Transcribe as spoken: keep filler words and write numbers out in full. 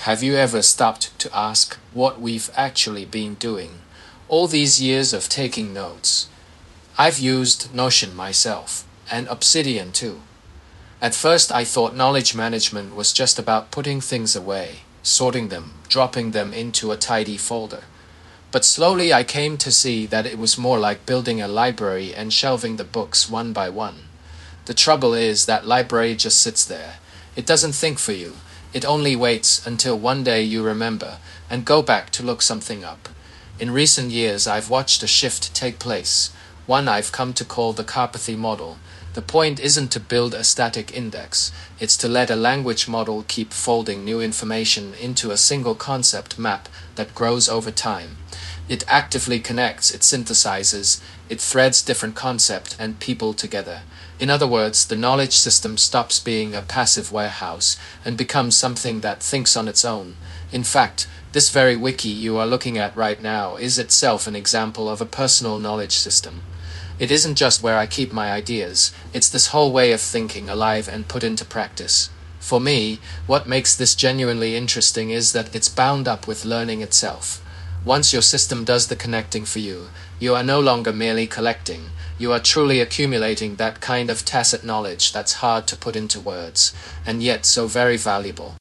Have you ever stopped to ask what we've actually been doing all these years of taking notes? I've used Notion myself, and Obsidian too. At first I thought knowledge management was just about putting things away, sorting them, dropping them into a tidy folder. But slowly I came to see that it was more like building a library and shelving the books one by one. The trouble is that library just sits there. It doesn't think for you. It only waits until one day you remember and go back to look something up. In recent years I've watched a shift take place, one I've come to call the Carpathy model. The point isn't to build a static index, it's to let a language model keep folding new information into a single concept map that grows over time. It actively connects, it synthesizes, it threads different concepts and people together. In other words, the knowledge system stops being a passive warehouse and becomes something that thinks on its own. In fact, this very wiki you are looking at right now is itself an example of a personal knowledge system. It isn't just where I keep my ideas, it's this whole way of thinking alive and put into practice. For me, what makes this genuinely interesting is that it's bound up with learning itself. Once your system does the connecting for you, you are no longer merely collecting, you are truly accumulating that kind of tacit knowledge that's hard to put into words, and yet so very valuable.